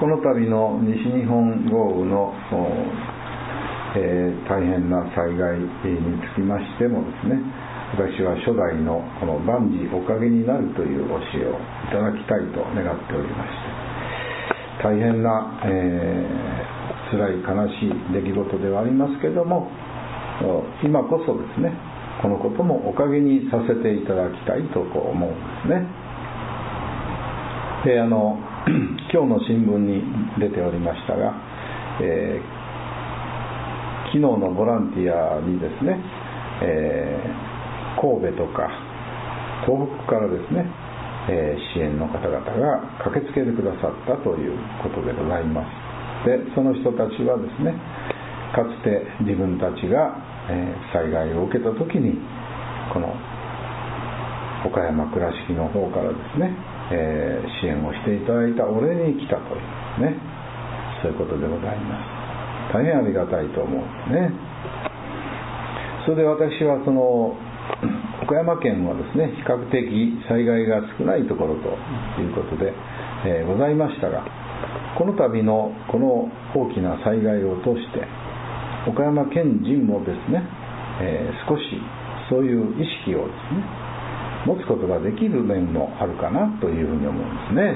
この度の西日本豪雨の、大変な災害につきましてもですね、私は初代のこの万事おかげになるという教えをいただきたいと願っておりまして、大変な、辛い悲しい出来事ではありますけれども、今こそですね、このこともおかげにさせていただきたいと思うんですね。で、今日の新聞に出ておりましたが、昨日のボランティアにですね、神戸とか東北からですね、支援の方々が駆けつけてくださったということでございます。で、その人たちはですね、かつて自分たちが、災害を受けた時にこの岡山倉敷の方からですね、支援をしていただいたお礼に来たというね、そういうことでございます。大変ありがたいと思うんですね。それで私はその岡山県はですね、比較的災害が少ないところということで、ございましたが、この度のこの大きな災害を通して岡山県人もですね、少しそういう意識をですね持つことができる面もあるかなというふうに思うんですね。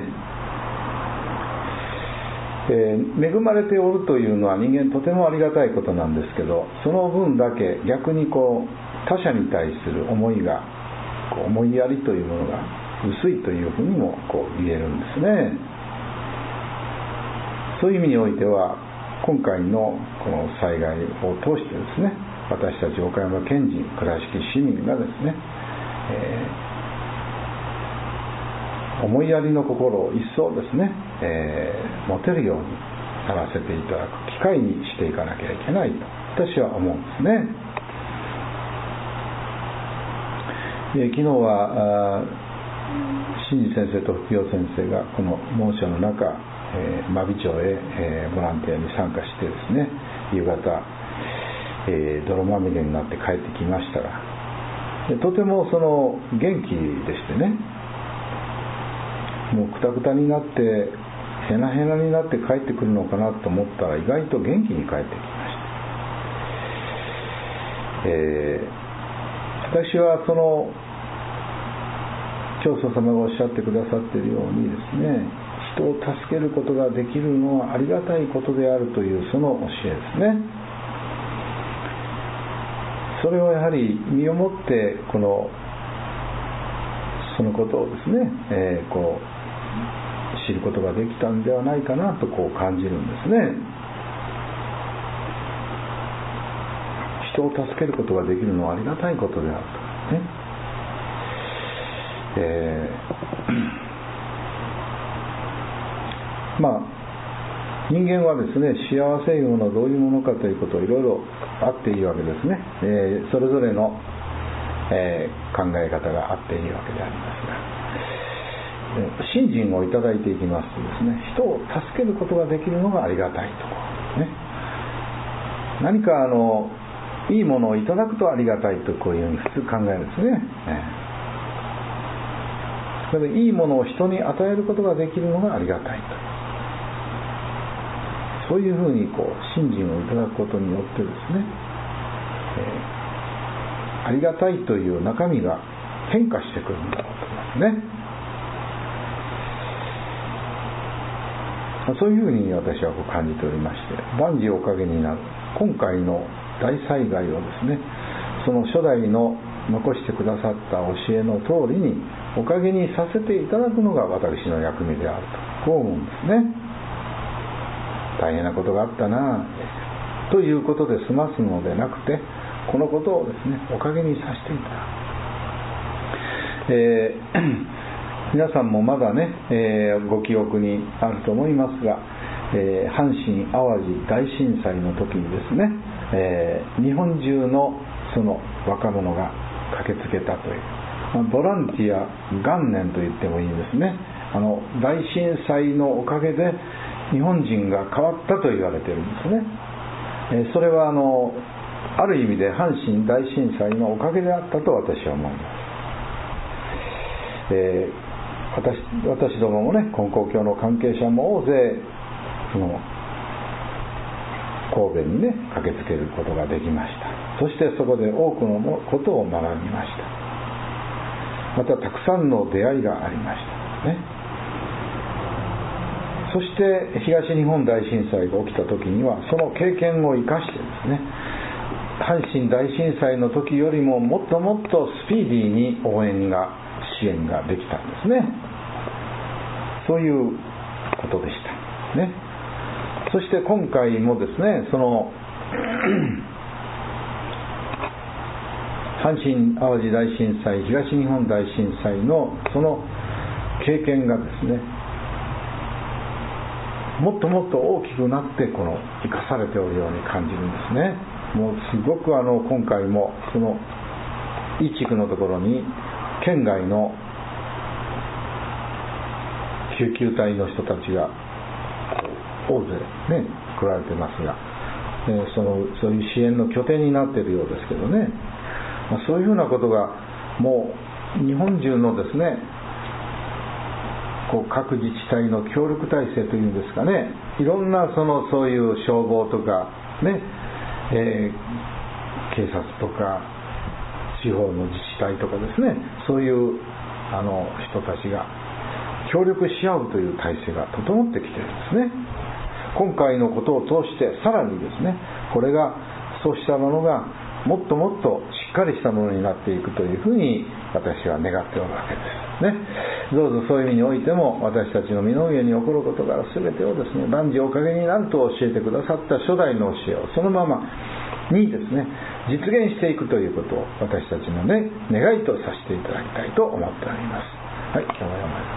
恵まれておるというのは人間とてもありがたいことなんですけど、その分だけ逆に他者に対する思いが思いやりというものが薄いというふうにも言えるんですね。そういう意味においては今回のこの災害を通してですね、私たち岡山県人、倉敷市民がですね、思いやりの心を一層ですね、持てるようにならせていただく機会にしていかなきゃいけないと私は思うんですね。昨日は新次先生と福代先生がこの猛暑の中、真備町へ、ボランティアに参加してですね、夕方、泥まみれになって帰ってきましたが、とてもその元気でしてね、もうくたくたになってへなへなになって帰ってくるのかなと思ったら意外と元気に帰ってきました。私はその教祖様がおっしゃってくださっているようにですね、人を助けることができるのはありがたいことであるというその教えですね。それをやはり身をもってそのことをですね、知ることができたんではないかなと感じるんですね。人を助けることができるのはありがたいことであるとね。人間はですね、幸せいうものはどういうものかということをいろいろあっていいわけですね。それぞれの、考え方があっていいわけでありますが、信心をいただいていきますとですね、人を助けることができるのがありがたいとね。何かいいものをいただくとありがたいとこういうふうに普通考えるんですね。それでいいものを人に与えることができるのがありがたいと。そういうふうに信心をいただくことによってですね、ありがたいという中身が変化してくるんだろうと思いますね。そういうふうに私は感じておりまして、万事おかげになる今回の大災害をですね、その初代の残してくださった教えの通りにおかげにさせていただくのが私の役目であるとこう思うんですね。大変なことがあったなということで済ますのでなくて、このことをですね、おかげにさせていただく。皆さんもまだね、ご記憶にあると思いますが、阪神・淡路大震災の時にですね、日本中のその若者が駆けつけたという、ボランティア元年と言ってもいいですね。大震災のおかげで日本人が変わったと言われているんですね。それはある意味で阪神大震災のおかげであったと私は思います。私どももね、金光教の関係者も大勢その神戸にね駆けつけることができました。そしてそこで多くのことを学びました。またたくさんの出会いがありましたね。そして東日本大震災が起きた時にはその経験を生かしてですね、阪神大震災の時よりももっともっとスピーディーに応援が支援ができたんですね。そういうことでしたね。そして今回もですね、その阪神・淡路大震災、東日本大震災のその経験がですね、もっともっと大きくなって生かされておるように感じるんですね。もうすごく今回もその一地区のところに県外の救急隊の人たちが大勢ね来られてますが、そういう支援の拠点になっているようですけどね、そういうふうなことがもう日本中のですね各自治体の協力体制というんですかね、いろんなそういう消防とかね、警察とか地方の自治体とかですね、そういう人たちが協力し合うという体制が整ってきているんですね。今回のことを通してさらにですね、これがそうしたものがもっともっとしっかりしたものになっていくというふうに私は願っておるわけですね。どうぞそういう意味においても私たちの身の上に起こる事柄全てをですね、万事おかげになると教えてくださった初代の教えをそのままにですね実現していくということを私たちのね願いとさせていただきたいと思っております。はい、今日は